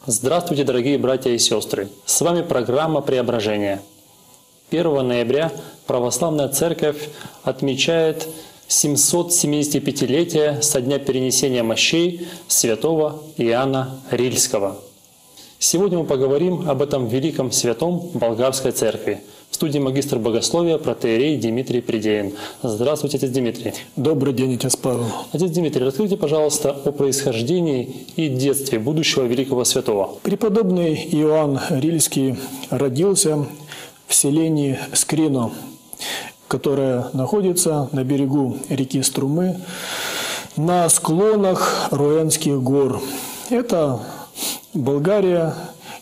Здравствуйте, дорогие братья и сестры! С вами программа «Преображение». 1 ноября Православная Церковь отмечает 775-летие со дня перенесения мощей святого Иоанна Рильского. Сегодня мы поговорим об этом великом святом Болгарской Церкви. В студии магистр богословия протоиерей Дмитрий Придеин. Здравствуйте, отец Дмитрий. Добрый день, отец Павел. Отец Дмитрий, расскажите, пожалуйста, о происхождении и детстве будущего великого святого. Преподобный Иоанн Рильский родился в селении Скрино, которое находится на берегу реки Струмы, на склонах Руенских гор. Это Болгария.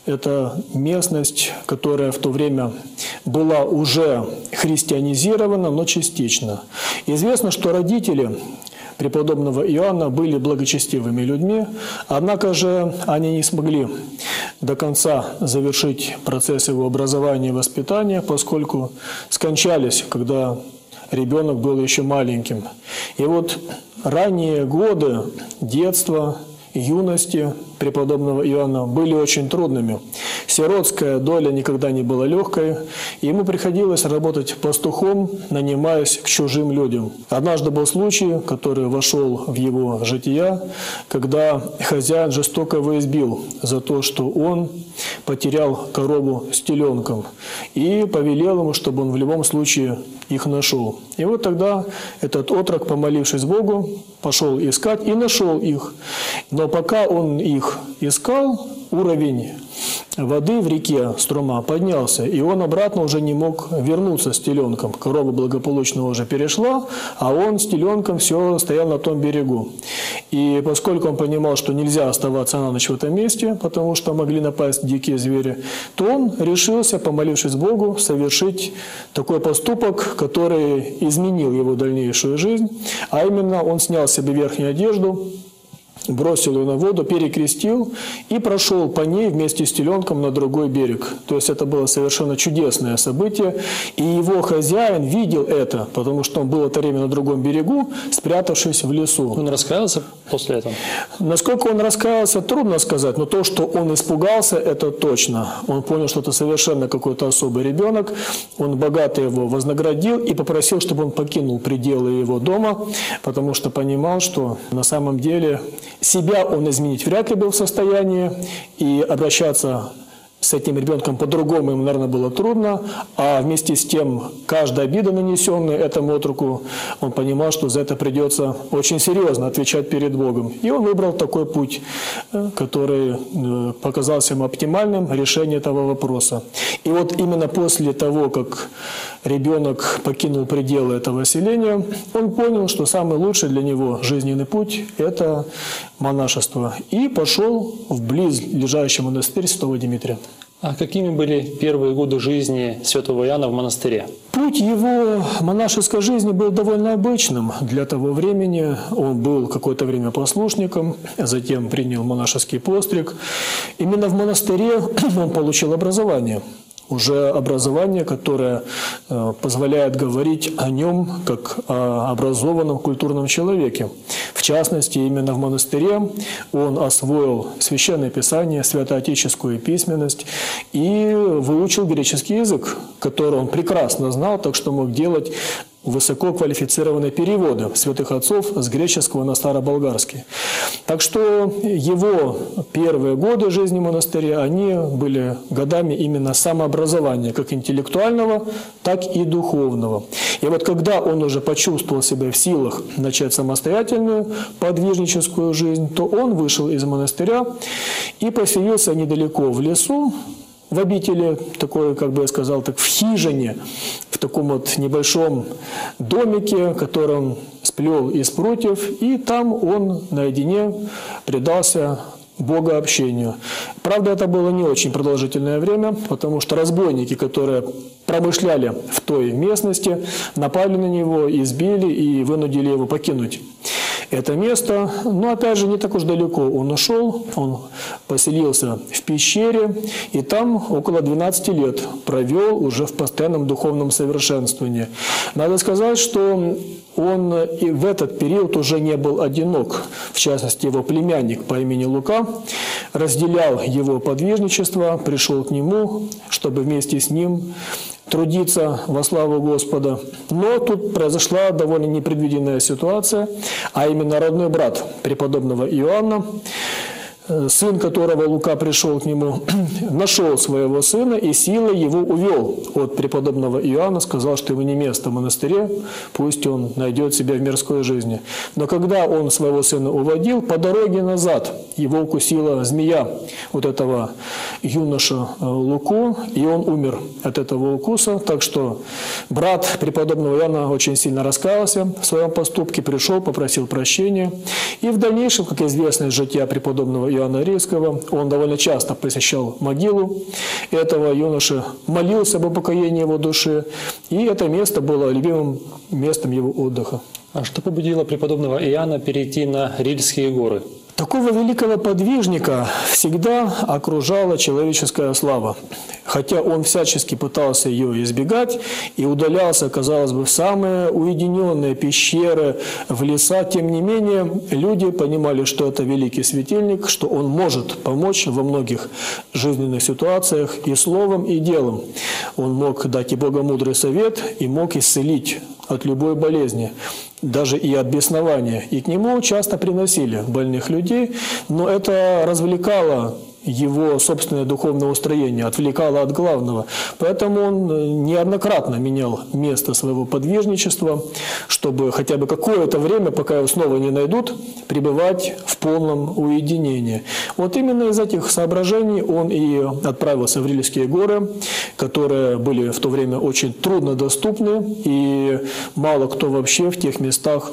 Это местность, которая в то время была уже христианизирована, но частично. Известно, что родители преподобного Иоанна были благочестивыми людьми, однако же они не смогли до конца завершить процесс его образования и воспитания, поскольку скончались, когда ребенок был еще маленьким. И вот ранние годы детства, юности преподобного Иоанна были очень трудными. Сиротская доля никогда не была легкой, и ему приходилось работать пастухом, нанимаясь к чужим людям. Однажды был случай, который вошел в его жития, когда хозяин жестоко его избил за то, что он потерял корову с теленком, и повелел ему, чтобы он в любом случае их нашел. И вот тогда этот отрок, помолившись Богу, пошел искать и нашел их. Но пока он их искал, уровень воды в реке Струма поднялся, и он обратно уже не мог вернуться с теленком. Корова благополучно уже перешла, а он с теленком все стоял на том берегу. И поскольку он понимал, что нельзя оставаться на ночь в этом месте, потому что могли напасть дикие звери, то он решился, помолившись Богу, совершить такой поступок, который изменил его дальнейшую жизнь, а именно он снял себе верхнюю одежду, бросил ее на воду, перекрестил и прошел по ней вместе с теленком на другой берег. То есть это было совершенно чудесное событие. И его хозяин видел это, потому что он был в это время на другом берегу, спрятавшись в лесу. Он раскаялся после этого? Насколько он раскаялся, трудно сказать, но то, что он испугался, это точно. Он понял, что это совершенно какой-то особый ребенок. Он богато его вознаградил и попросил, чтобы он покинул пределы его дома, потому что понимал, что на самом деле себя он изменить вряд ли был в состоянии, и обращаться с этим ребенком по-другому ему, наверное, было трудно, а вместе с тем каждая обида, нанесенная этому отроку, он понимал, что за это придется очень серьезно отвечать перед Богом. И он выбрал такой путь, который показался ему оптимальным решением этого вопроса. И вот именно после того, как ребенок покинул пределы этого селения, он понял, что самый лучший для него жизненный путь – это монашество. И пошел в близлежащий монастырь Святого Дмитрия. А какими были первые годы жизни святого Иоанна в монастыре? Путь его монашеской жизни был довольно обычным. Для того времени он был какое-то время послушником, затем принял монашеский постриг. Именно в монастыре он получил образование. Уже образование, которое позволяет говорить о нем как о образованном культурном человеке. В частности, именно в монастыре он освоил Священное Писание, святоотеческую письменность и выучил греческий язык, который он прекрасно знал, так что мог делать высококвалифицированные переводы святых отцов с греческого на староболгарский. Так что его первые годы жизни в монастыре, они были годами именно самообразования, как интеллектуального, так и духовного. И вот когда он уже почувствовал себя в силах начать самостоятельную подвижническую жизнь, то он вышел из монастыря и поселился недалеко в лесу, в обители, такой, как бы я сказал, так в хижине, в таком вот небольшом домике, который он сплел из прутьев, и там он наедине предался богообщению. Правда, это было не очень продолжительное время, потому что разбойники, которые промышляли в той местности, напали на него, избили и вынудили его покинуть это место. Но опять же не так уж далеко он ушел, он поселился в пещере и там около 12 лет провел уже в постоянном духовном совершенствовании. Надо сказать, что он и в этот период уже не был одинок. В частности, его племянник по имени Лука разделял его подвижничество, пришел к нему, чтобы вместе с ним трудиться во славу Господа. Но тут произошла довольно непредвиденная ситуация, а именно родной брат преподобного Иоанна, сын которого Лука пришел к нему, нашел своего сына и силой его увел от преподобного Иоанна, сказал, что ему не место в монастыре, пусть он найдет себя в мирской жизни. Но когда он своего сына уводил, по дороге назад его укусила змея, вот этого юноша Луку, и он умер от этого укуса. Так что брат преподобного Иоанна очень сильно раскаялся в своем поступке, пришел, попросил прощения. И в дальнейшем, как известно из жития преподобного Иоанна Рильского, он довольно часто посещал могилу этого юноши, молился об упокоении его души, и это место было любимым местом его отдыха. А что побудило преподобного Иоанна перейти на Рильские горы? Такого великого подвижника всегда окружала человеческая слава. Хотя он всячески пытался ее избегать и удалялся, казалось бы, в самые уединенные пещеры, в леса, тем не менее люди понимали, что это великий светильник, что он может помочь во многих жизненных ситуациях и словом, и делом. Он мог дать и богомудрый совет, и мог исцелить от любой болезни, даже и от беснования. И к нему часто приносили больных людей, но это развлекало его собственное духовное устроение, отвлекало от главного. Поэтому он неоднократно менял место своего подвижничества, чтобы хотя бы какое-то время, пока его снова не найдут, пребывать в полном уединении. Вот именно из этих соображений он и отправился в Рильские горы, которые были в то время очень труднодоступны, и мало кто вообще в тех местах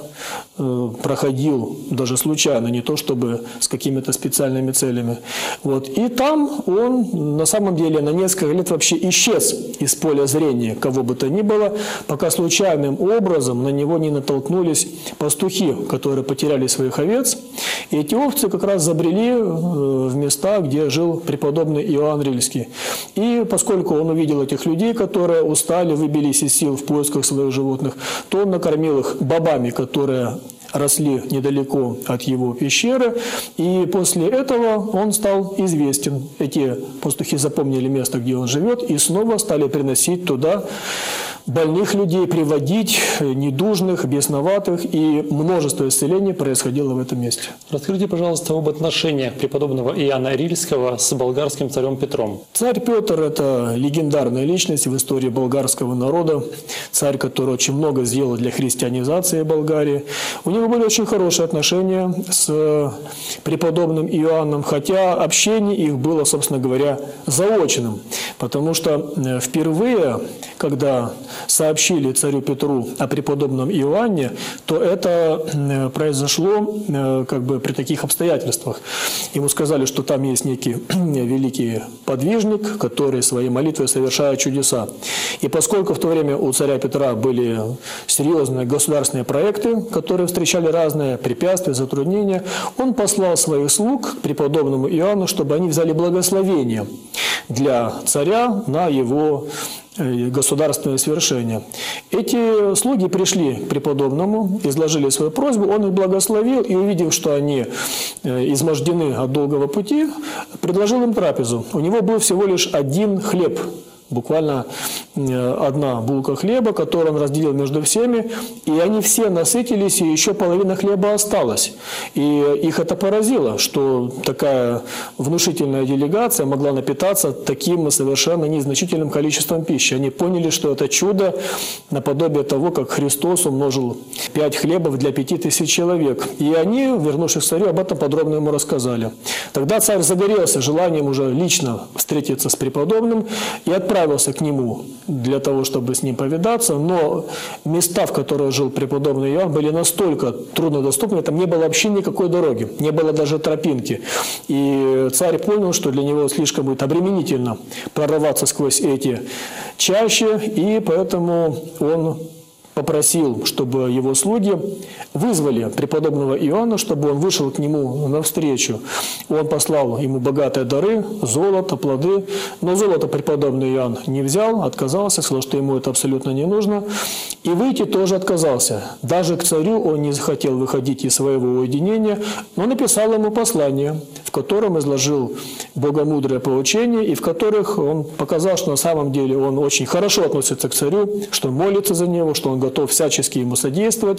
проходил, даже случайно, не то чтобы с какими-то специальными целями. Вот. И там он на самом деле на несколько лет вообще исчез из поля зрения кого бы то ни было, пока случайным образом на него не натолкнулись пастухи, которые потеряли своих овец. И эти овцы как раз забрели в места, где жил преподобный Иоанн Рильский. И поскольку он увидел этих людей, которые устали, выбились из сил в поисках своих животных, то он накормил их бобами, которые росли недалеко от его пещеры, и после этого он стал известен. Эти пастухи запомнили место, где он живет, и снова стали приносить туда больных людей, приводить недужных, бесноватых, и множество исцелений происходило в этом месте. Расскажите, пожалуйста, об отношениях преподобного Иоанна Рильского с болгарским царем Петром. Царь Петр – это легендарная личность в истории болгарского народа, царь, который очень много сделал для христианизации Болгарии. У него были очень хорошие отношения с преподобным Иоанном, хотя общение их было, собственно говоря, заочным, потому что впервые, когда сообщили царю Петру о преподобном Иоанне, то это произошло как бы при таких обстоятельствах. Ему сказали, что там есть некий великий подвижник, который своей молитвой совершает чудеса. И поскольку в то время у царя Петра были серьезные государственные проекты, которые встречали разные препятствия, затруднения, он послал своих слуг к преподобному Иоанну, чтобы они взяли благословение для царя на его государственное свершение. Эти слуги пришли к преподобному, изложили свою просьбу, он их благословил и, увидев, что они измождены от долгого пути, предложил им трапезу. У него был всего лишь один хлеб, буквально одна булка хлеба, которую он разделил между всеми, и они все насытились, и еще половина хлеба осталась. И их это поразило, что такая внушительная делегация могла напитаться таким совершенно незначительным количеством пищи. Они поняли, что это чудо наподобие того, как Христос умножил 5 хлебов для 5000 человек. И они, вернувшись к царю, об этом подробно ему рассказали. Тогда царь загорелся желанием уже лично встретиться с преподобным и отправился к нему для того, чтобы с ним повидаться, но места, в которых жил преподобный Иоанн, были настолько труднодоступны, там не было вообще никакой дороги, не было даже тропинки. И царь понял, что для него слишком будет обременительно прорываться сквозь эти чащи, и поэтому он попросил, чтобы его слуги вызвали преподобного Иоанна, чтобы он вышел к нему навстречу. Он послал ему богатые дары, золото, плоды, но золото преподобный Иоанн не взял, отказался, сказал, что ему это абсолютно не нужно. И выйти тоже отказался. Даже к царю он не захотел выходить из своего уединения, но написал ему послание, в котором изложил богомудрое поучение, и в которых он показал, что на самом деле он очень хорошо относится к царю, что молится за него, что он готов всячески ему содействовать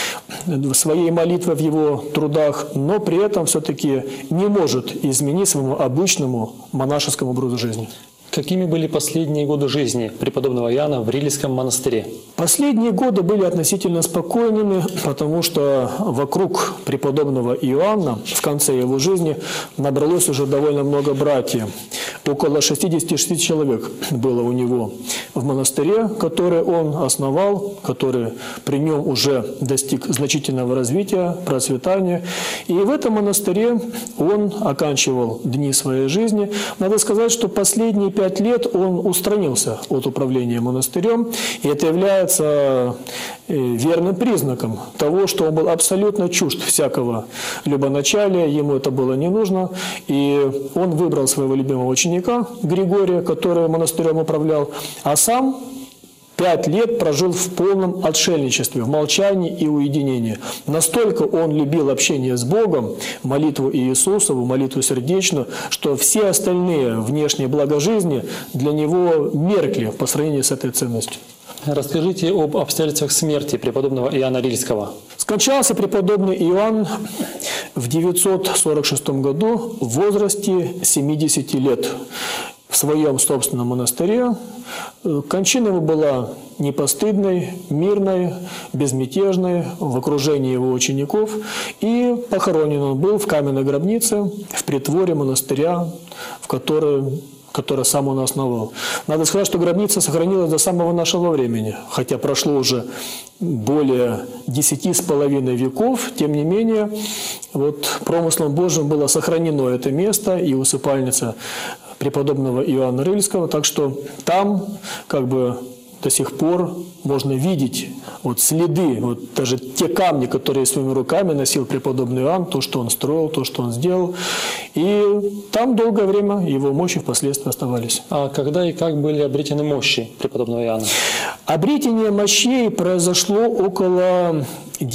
своей молитвой в его трудах, но при этом все-таки не может изменить своему обычному монашескому образу жизни. Какими были последние годы жизни преподобного Иоанна в Рильском монастыре? Последние годы были относительно спокойными, потому что вокруг преподобного Иоанна в конце его жизни набралось уже довольно много братьев. Около 66 человек было у него в монастыре, который он основал, который при нем уже достиг значительного развития, процветания. И в этом монастыре он оканчивал дни своей жизни. Надо сказать, что последние 5 лет он устранился от управления монастырем, и это является верным признаком того, что он был абсолютно чужд всякого любоначалия, ему это было не нужно, и он выбрал своего любимого ученика Григория, который монастырем управлял, а сам 5 лет прожил в полном отшельничестве, в молчании и уединении. Настолько он любил общение с Богом, молитву Иисусову, молитву сердечную, что все остальные внешние блага жизни для него меркли по сравнению с этой ценностью. Расскажите об обстоятельствах смерти преподобного Иоанна Рильского. Скончался преподобный Иоанн в 946 году в возрасте 70 лет. В своем собственном монастыре. Кончина его была непостыдной, мирной, безмятежной, в окружении его учеников. И похоронен он был в каменной гробнице в притворе монастыря, в который сам он основал. Надо сказать, что гробница сохранилась до самого нашего времени, хотя прошло уже более 10,5 веков, тем не менее, вот промыслом Божьим было сохранено это место и усыпальница преподобного Иоанна Рильского, так что там как бы до сих пор можно видеть вот следы, вот даже те камни, которые своими руками носил преподобный Иоанн, то, что он строил, то, что он сделал. И там долгое время его мощи впоследствии оставались. А когда и как были обретены мощи преподобного Иоанна? Обретение мощей произошло около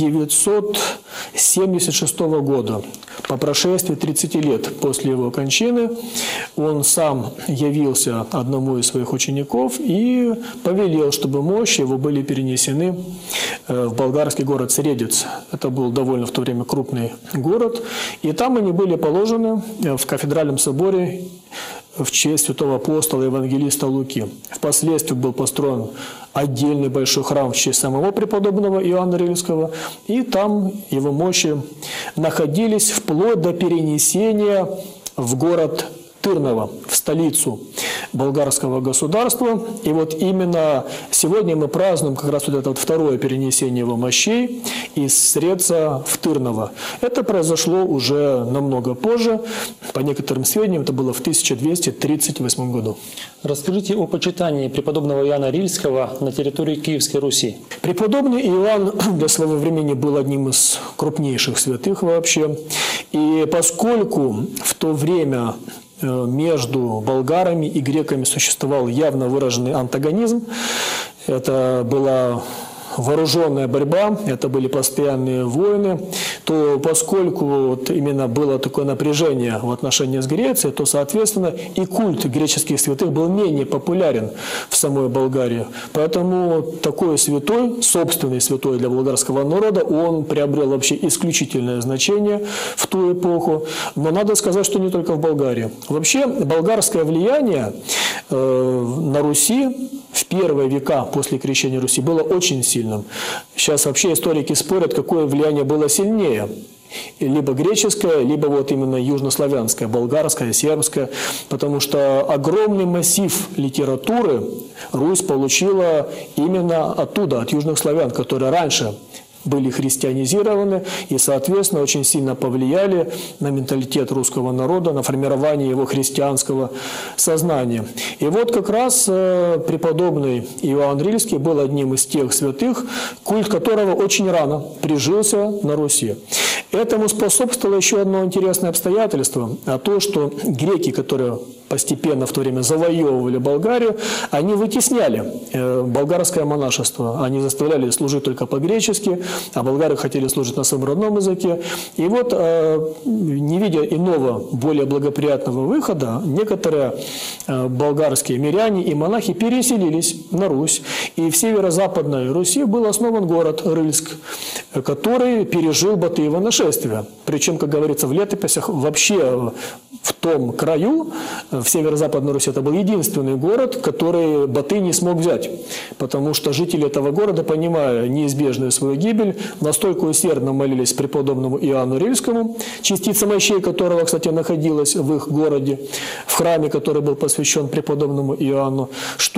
976 года. По прошествии 30 лет после его кончины он сам явился одному из своих учеников и повелел, чтобы мощи его были перенесены в болгарский город Средец. Это был довольно в то время крупный город. И там они были положены в кафедральном соборе в честь святого апостола и евангелиста Луки. Впоследствии был построен отдельный большой храм в честь самого преподобного Иоанна Рильского, и там его мощи находились вплоть до перенесения в город Тырново, в столицу болгарского государства. И вот именно сегодня мы празднуем как раз вот это вот второе перенесение его мощей из Средца в Тырново. Это произошло уже намного позже. По некоторым сведениям, это было в 1238 году. Расскажите о почитании преподобного Иоанна Рильского на территории Киевской Руси. Преподобный Иоанн для своего времени был одним из крупнейших святых вообще. И поскольку в то время между болгарами и греками существовал явно выраженный антагонизм, это была вооруженная борьба, это были постоянные войны, то поскольку вот именно было такое напряжение в отношении с Грецией, то, соответственно, и культ греческих святых был менее популярен в самой Болгарии. Поэтому такой святой, собственный святой для болгарского народа, он приобрел вообще исключительное значение в ту эпоху. Но надо сказать, что не только в Болгарии. Вообще, болгарское влияние на Руси в первые века после крещения Руси было очень сильным. Сейчас вообще историки спорят, какое влияние было сильнее. Либо греческое, либо вот именно южнославянское, болгарское, сербское. Потому что огромный массив литературы Русь получила именно оттуда, от южных славян, которые раньше были христианизированы и, соответственно, очень сильно повлияли на менталитет русского народа, на формирование его христианского сознания. И вот как раз преподобный Иоанн Рильский был одним из тех святых, культ которого очень рано прижился на Руси. Этому способствовало еще одно интересное обстоятельство, а то, что греки, которые постепенно в то время завоевывали Болгарию, они вытесняли болгарское монашество. Они заставляли служить только по-гречески, а болгары хотели служить на своем родном языке. И вот, не видя иного, более благоприятного выхода, некоторые болгарские миряне и монахи переселились на Русь. И в северо-западной Руси был основан город Рыльск, который пережил Батыево нашествие. Причем, как говорится в летописях, вообще в том краю, в северо-западной Руси, это был единственный город, который Батый не смог взять. Потому что жители этого города, понимая неизбежную свою гибель, настолько усердно молились преподобному Иоанну Рильскому, частица мощей которого, кстати, находилась в их городе, в храме, который был посвящен преподобному Иоанну,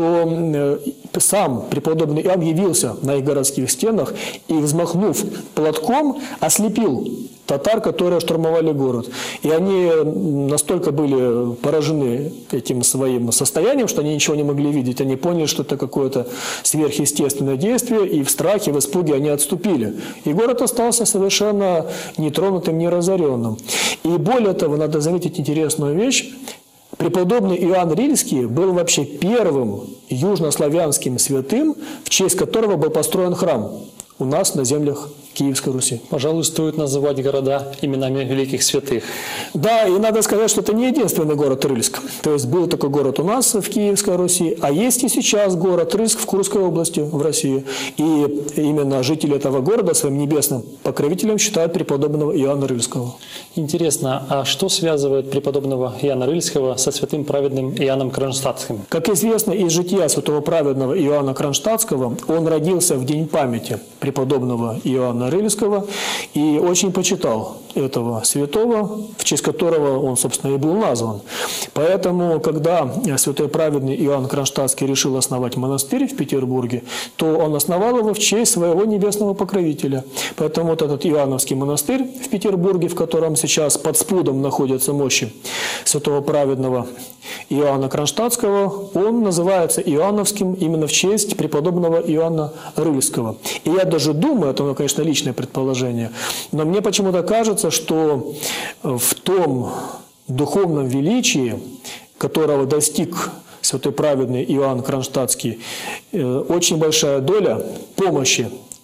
что сам преподобный Иоанн явился на их городских стенах и, взмахнув платком, ослепил татар, которые штурмовали город. И они настолько были поражены этим своим состоянием, что они ничего не могли видеть. Они поняли, что это какое-то сверхъестественное действие, и в страхе, в испуге они отступили. И город остался совершенно нетронутым, неразоренным. И более того, надо заметить интересную вещь. Преподобный Иоанн Рильский был вообще первым южнославянским святым, в честь которого был построен храм у нас на землях Киевской Руси. Пожалуй, стоит называть города именами великих святых. Да, и надо сказать, что это не единственный город Рыльск. То есть был такой город у нас в Киевской Руси, а есть и сейчас город Рыльск в Курской области в России. И именно жители этого города своим небесным покровителем считают преподобного Иоанна Рильского. Интересно, а что связывает преподобного Иоанна Рильского со святым праведным Иоанном Кронштадтским? Как известно из жития святого праведного Иоанна Кронштадтского, он родился в день памяти преподобного Иоанна Рильского и очень почитал этого святого, в честь которого он, собственно, и был назван. Поэтому, когда святой праведный Иоанн Кронштадтский решил основать монастырь в Петербурге, то он основал его в честь своего небесного покровителя. Поэтому вот этот Иоанновский монастырь в Петербурге, в котором сейчас под спудом находятся мощи святого праведного Иоанна Кронштадтского, он называется Иоанновским именно в честь преподобного Иоанна Рильского. И я даже думаю, это, конечно, личное предположение, но мне почему-то кажется, что в том духовном величии, которого достиг святой праведный Иоанн Кронштадтский, очень большая доля помощи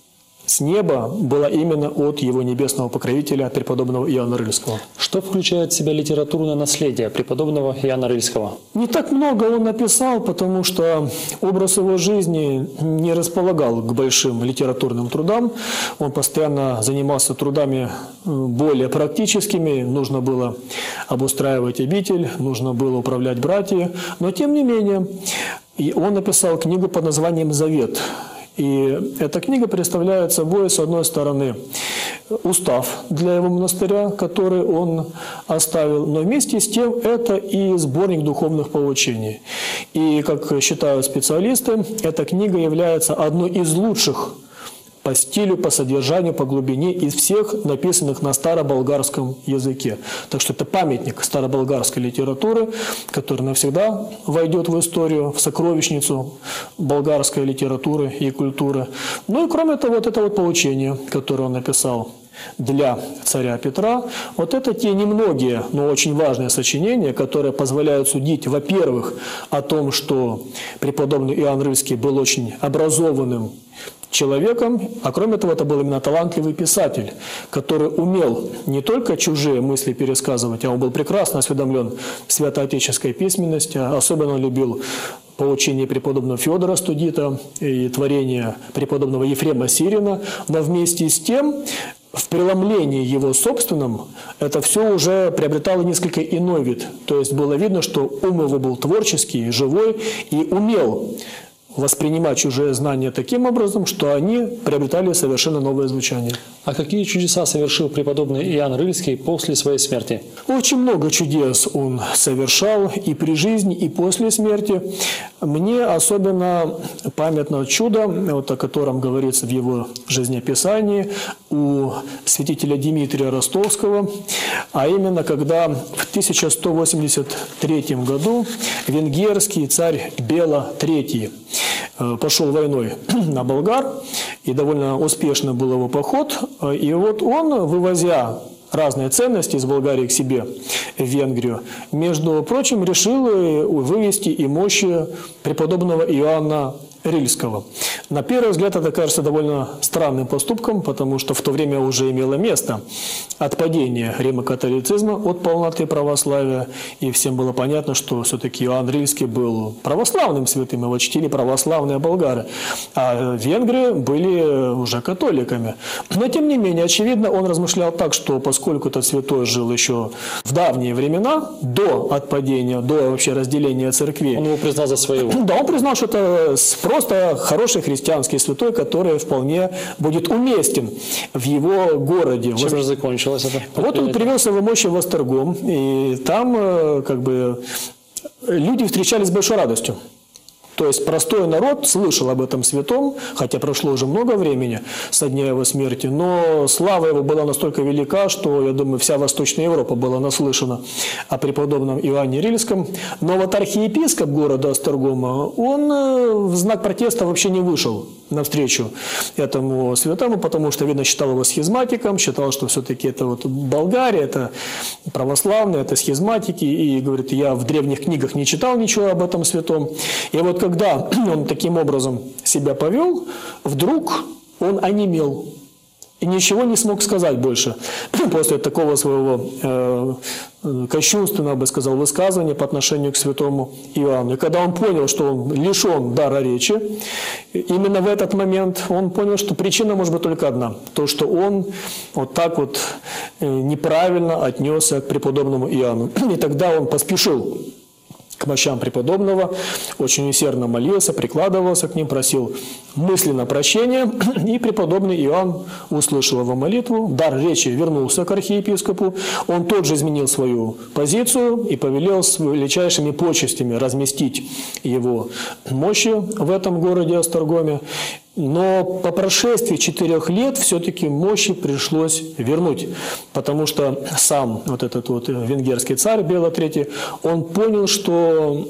с неба была именно от его небесного покровителя, преподобного Иоанна Рильского. Что включает в себя литературное наследие преподобного Иоанна Рильского? Не так много он написал, потому что образ его жизни не располагал к большим литературным трудам. Он постоянно занимался трудами более практическими. Нужно было обустраивать обитель, нужно было управлять братьями. Но тем не менее, он написал книгу под названием «Завет». И эта книга представляет собой, с одной стороны, устав для его монастыря, который он оставил, но вместе с тем это и сборник духовных поучений. И, как считают специалисты, эта книга является одной из лучших по стилю, по содержанию, по глубине из всех написанных на староболгарском языке. Так что это памятник староболгарской литературы, который навсегда войдет в историю, в сокровищницу болгарской литературы и культуры. Ну и кроме того, вот это вот поучение, которое он написал для царя Петра, вот это те немногие, но очень важные сочинения, которые позволяют судить, во-первых, о том, что преподобный Иоанн Рильский был очень образованным человеком, а кроме того, это был именно талантливый писатель, который умел не только чужие мысли пересказывать, а он был прекрасно осведомлен в святоотеческой письменности, особенно он любил поучение преподобного Федора Студита и творение преподобного Ефрема Сирина, но вместе с тем в преломлении его собственном это все уже приобретало несколько иной вид. То есть было видно, что ум его был творческий, живой и умел воспринимать чужие знания таким образом, что они приобретали совершенно новое звучание. А какие чудеса совершил преподобный Иоанн Рильский после своей смерти? Очень много чудес он совершал и при жизни, и после смерти. Мне особенно памятно чудо, вот о котором говорится в его жизнеописании у святителя Дмитрия Ростовского, а именно когда в 1183 году венгерский царь Бела III пошел войной на болгар, и довольно успешно был его поход, и вот он, вывозя разные ценности из Болгарии к себе в Венгрию, между прочим, решил вывести и мощи преподобного Иоанна Рильского. На первый взгляд это кажется довольно странным поступком, потому что в то время уже имело место отпадение римо-католицизма от полноты православия, и всем было понятно, что все-таки Иоанн Рильский был православным святым, его чтили православные болгары, а венгры были уже католиками. Но тем не менее, очевидно, он размышлял так, что поскольку этот святой жил еще в давние времена, до отпадения, до вообще разделения церквей. Он его признал за своего. Да, он признал, что это просто хороший христианский святой, который вполне будет уместен в его городе. Чем же закончилось это? Вот он привел свои мощи в Эстергом, и там как бы люди встречались с большой радостью. То есть простой народ слышал об этом святом, хотя прошло уже много времени со дня его смерти, но слава его была настолько велика, что, я думаю, вся Восточная Европа была наслышана о преподобном Иоанне Рильском. Но вот архиепископ города Эстергома, он в знак протеста вообще не вышел навстречу этому святому, потому что, видно, считал его схизматиком, считал, что все-таки это вот Болгария, это православные, это схизматики, и говорит, я в древних книгах не читал ничего об этом святом. И вот когда он таким образом себя повел, вдруг он онемел и ничего не смог сказать больше после такого своего кощунственного, бы сказал, высказывания по отношению к святому Иоанну. И когда он понял, что он лишен дара речи, именно в этот момент он понял, что причина может быть только одна. То, что он вот так вот неправильно отнесся к преподобному Иоанну. И тогда он поспешил к мощам преподобного, очень усердно молился, прикладывался к ним, просил мысленно прощения, и преподобный Иоанн услышал его молитву, дар речи вернулся к архиепископу, он тут же изменил свою позицию и повелел с величайшими почестями разместить его мощи в этом городе Эстергоме. Но по прошествии 4 лет все-таки мощи пришлось вернуть, потому что сам вот этот вот венгерский царь Бела III, он понял, что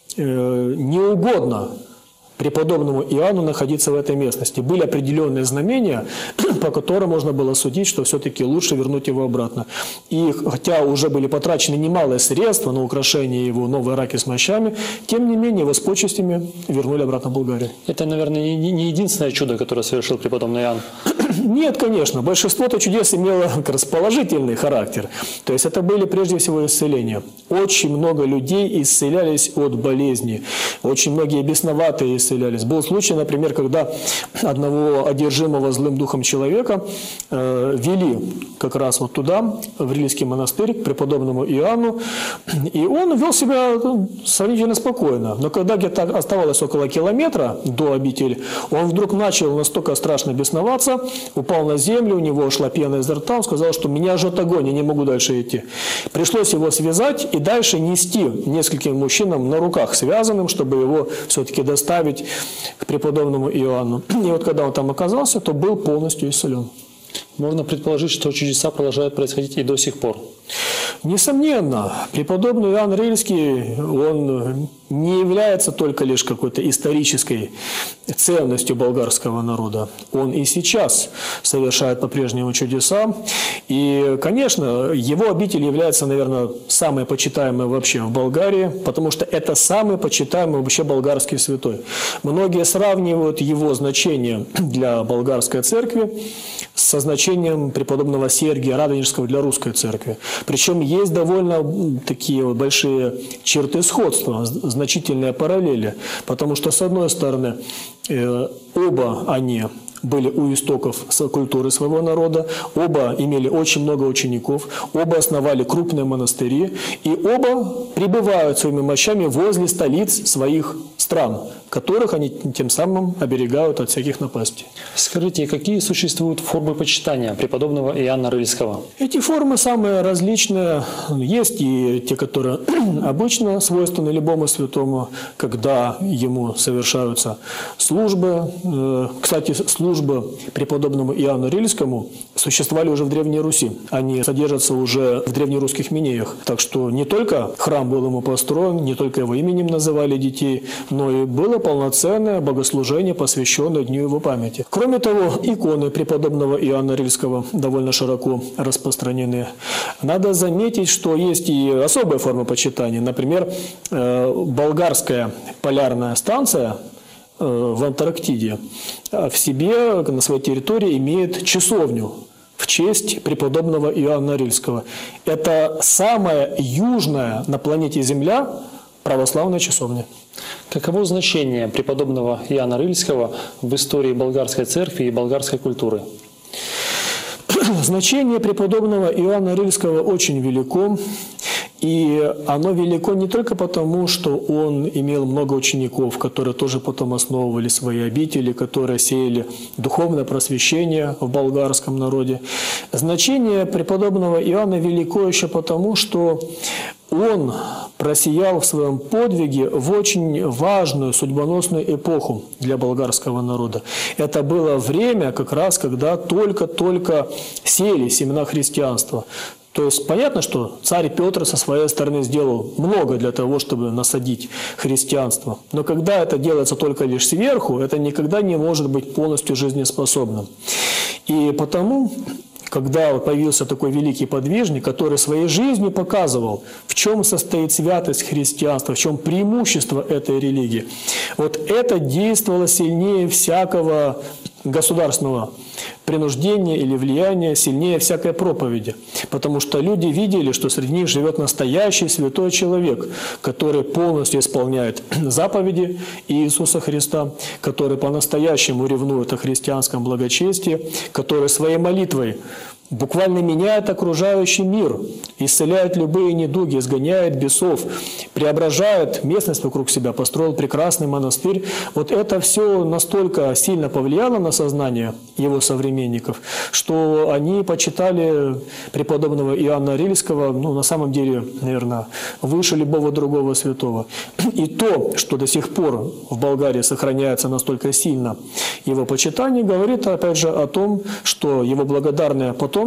не угодно преподобному Иоанну находиться в этой местности. Были определенные знамения, по которым можно было судить, что все-таки лучше вернуть его обратно. И хотя уже были потрачены немалые средства на украшение его новой раки с мощами, тем не менее его с почестями вернули обратно в Болгарию. Это, наверное, не единственное чудо, которое совершил преподобный Иоанн. Нет, конечно. Большинство чудес имело как раз положительный характер. То есть это были прежде всего исцеления. Очень много людей исцелялись от болезней. Очень многие бесноватые исцелялись. Был случай, например, когда одного одержимого злым духом человека вели как раз вот туда, в Рильский монастырь, к преподобному Иоанну. И он вел себя сравнительно спокойно. Но когда где-то оставалось около километра до обители, он вдруг начал настолько страшно бесноваться, упал на землю, у него шла пена изо рта, он сказал, что меня жжет огонь, я не могу дальше идти. Пришлось его связать и дальше нести нескольким мужчинам на руках связанным, чтобы его все-таки доставить к преподобному Иоанну. И вот когда он там оказался, то был полностью исцелен. Можно предположить, что чудеса продолжают происходить и до сих пор. Несомненно, преподобный Иоанн Рильский, он не является только лишь какой-то исторической ценностью болгарского народа. Он и сейчас совершает по-прежнему чудеса. И, конечно, его обитель является, наверное, самой почитаемой вообще в Болгарии, потому что это самый почитаемый вообще болгарский святой. Многие сравнивают его значение для болгарской церкви со значением преподобного Сергия Радонежского для русской церкви. Причем есть довольно такие вот большие черты сходства, значительные параллели, потому что, с одной стороны, оба они были у истоков культуры своего народа, оба имели очень много учеников, оба основали крупные монастыри, и оба пребывают своими мощами возле столиц своих стран. которых они тем самым оберегают от всяких напастей. Скажите, какие существуют формы почитания преподобного Иоанна Рыльского? Эти формы самые различные. Есть и те, которые обычно свойственны любому святому, когда ему совершаются службы. Кстати, службы преподобному Иоанну Рыльскому существовали уже в Древней Руси. Они содержатся уже в древнерусских минеях. Так что не только храм был ему построен, не только его именем называли детей, но и было полноценное богослужение, посвященное Дню его памяти. Кроме того, иконы преподобного Иоанна Рыльского довольно широко распространены. Надо заметить, что есть и особые формы почитания. Например, болгарская полярная станция в Антарктиде в себе, на своей территории, имеет часовню в честь преподобного Иоанна Рыльского. Это самая южная на планете Земля православная часовня. Каково значение преподобного Иоанна Рыльского в истории болгарской церкви и болгарской культуры? Значение преподобного Иоанна Рыльского очень велико. И оно велико не только потому, что он имел много учеников, которые тоже потом основывали свои обители, которые сеяли духовное просвещение в болгарском народе. Значение преподобного Иоанна велико еще потому, что он просиял в своем подвиге в очень важную судьбоносную эпоху для болгарского народа. Это было время, как раз, когда только-только сеяли семена христианства. То есть понятно, что царь Петр со своей стороны сделал много для того, чтобы насадить христианство. Но когда это делается только лишь сверху, это никогда не может быть полностью жизнеспособным. И потому, когда появился такой великий подвижник, который своей жизнью показывал, в чем состоит святость христианства, в чем преимущество этой религии, вот это действовало сильнее всякого государственного принуждения или влияния, сильнее всякой проповеди. Потому что люди видели, что среди них живет настоящий святой человек, который полностью исполняет заповеди Иисуса Христа, который по-настоящему ревнует о христианском благочестии, который своей молитвой буквально меняет окружающий мир, исцеляет любые недуги, изгоняет бесов, преображает местность вокруг себя, построил прекрасный монастырь. Вот это все настолько сильно повлияло на сознание его современников, что они почитали преподобного Иоанна Рыльского, на самом деле, наверное, выше любого другого святого. И то, что до сих пор в Болгарии сохраняется настолько сильно его почитание, говорит, опять же, о том, что его благодарные потомки,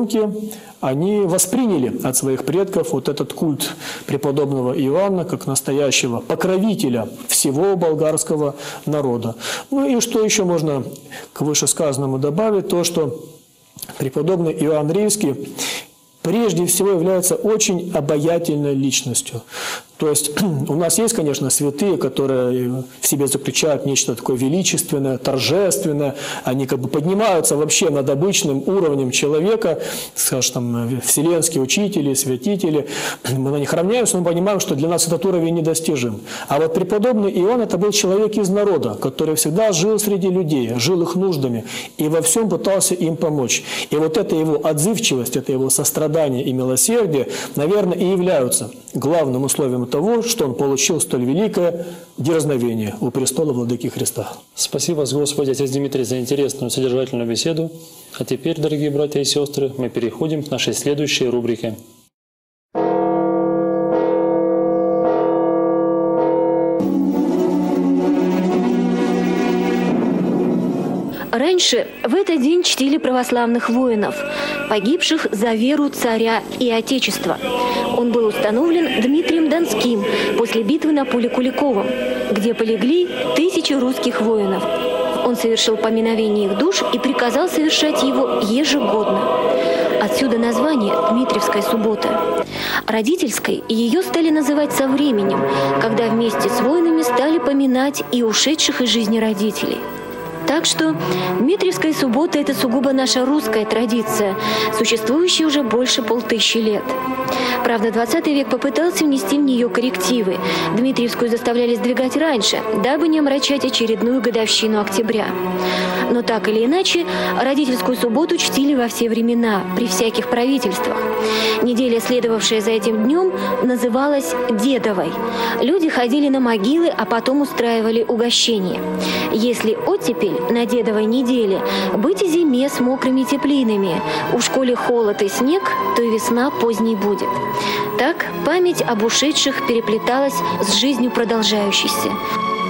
они восприняли от своих предков вот этот культ преподобного Иоанна как настоящего покровителя всего болгарского народа. Ну и что еще можно к вышесказанному добавить? То, что преподобный Иоанн Рыльский прежде всего является очень обаятельной личностью. То есть у нас есть, конечно, святые, которые в себе заключают нечто такое величественное, торжественное. Они как бы поднимаются вообще над обычным уровнем человека, скажем, там, вселенские учители, святители. Мы на них равняемся, но понимаем, что для нас этот уровень недостижим. А вот преподобный Иоанн – это был человек из народа, который всегда жил среди людей, жил их нуждами и во всем пытался им помочь. И вот эта его отзывчивость, это его сострадание и милосердие, наверное, и являются главным условием того, что он получил столь великое дерзновение у престола Владыки Христа. Спасибо вас, Господи, отец Дмитрий, за интересную содержательную беседу. А теперь, дорогие братья и сестры, мы переходим к нашей следующей рубрике. Раньше в этот день чтили православных воинов, погибших за веру царя и отечества. Он был установлен Дмитрием Донским после битвы на поле Куликовом, где полегли 1000 русских воинов. Он совершил поминовение их душ и приказал совершать его ежегодно. Отсюда название «Дмитриевская суббота». Родительской ее стали называть со временем, когда вместе с воинами стали поминать и ушедших из жизни родителей. Так что Дмитриевская суббота – это сугубо наша русская традиция, существующая уже больше 500 лет. Правда, 20 век попытался внести в нее коррективы. Дмитриевскую заставляли сдвигать раньше, дабы не омрачать очередную годовщину октября. Но так или иначе, родительскую субботу чтили во все времена, при всяких правительствах. Неделя, следовавшая за этим днем, называлась Дедовой. Люди ходили на могилы, а потом устраивали угощения. Если оттепель на Дедовой неделе, быть и зиме с мокрыми теплинами. Уж коли холод и снег, то и весна поздней будет. Так память об ушедших переплеталась с жизнью продолжающейся.